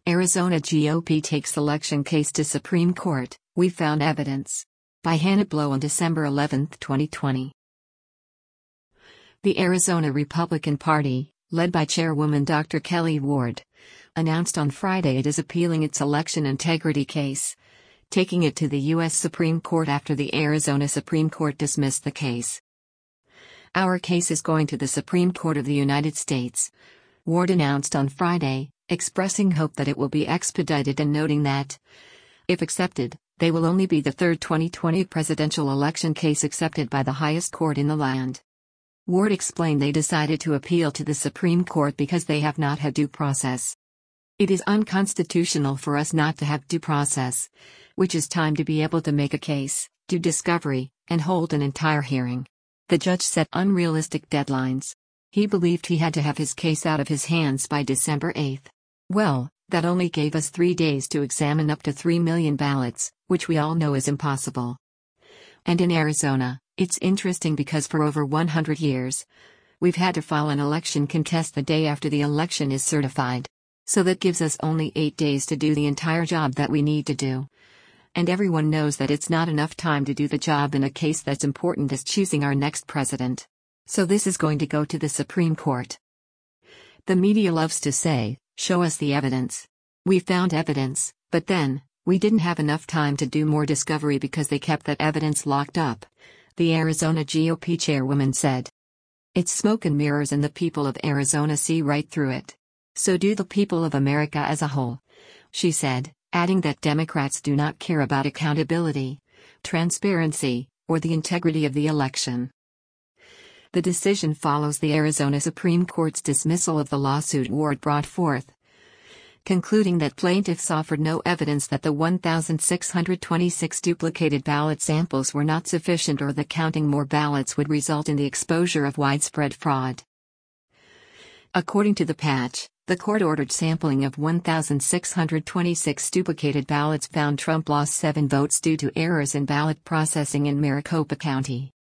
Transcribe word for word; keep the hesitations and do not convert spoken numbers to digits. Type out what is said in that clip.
Arizona G O P takes election case to Supreme Court, we found evidence. By Hannah Blow on December eleventh, twenty twenty. The Arizona Republican Party, led by Chairwoman Doctor Kelli Ward, announced on Friday it is appealing its election integrity case, taking it to the U S Supreme Court after the Arizona Supreme Court dismissed the case. "Our case is going to the Supreme Court of the United States," Ward announced on Friday, expressing hope that it will be expedited and noting that, if accepted, they will only be the third twenty twenty presidential election case accepted by the highest court in the land. Ward explained they decided to appeal to the Supreme Court because they have not had due process. "It is unconstitutional for us not to have due process, which is time to be able to make a case, do discovery, and hold an entire hearing." The judge set unrealistic deadlines. He believed he had to have his case out of his hands by December eighth. Well, that only gave us three days to examine up to three million ballots, which we all know is impossible. And in Arizona, it's interesting because for over one hundred years, we've had to file an election contest the day after the election is certified. So that gives us only eight days to do the entire job that we need to do. And everyone knows that it's not enough time to do the job in a case that's important as choosing our next president. So this is going to go to the Supreme Court. The media loves to say, "Show us the evidence." We found evidence, but then, we didn't have enough time to do more discovery because they kept that evidence locked up, the Arizona G O P chairwoman said. "It's smoke and mirrors and the people of Arizona see right through it. So do the people of America as a whole," she said, adding that Democrats do not care about accountability, transparency, or the integrity of the election. The decision follows the Arizona Supreme Court's dismissal of the lawsuit Ward brought forth, concluding that plaintiffs offered no evidence that the one thousand six hundred twenty-six duplicated ballot samples were not sufficient or that counting more ballots would result in the exposure of widespread fraud. According to the patch, the court ordered sampling of one thousand six hundred twenty-six duplicated ballots found Trump lost seven votes due to errors in ballot processing in Maricopa County.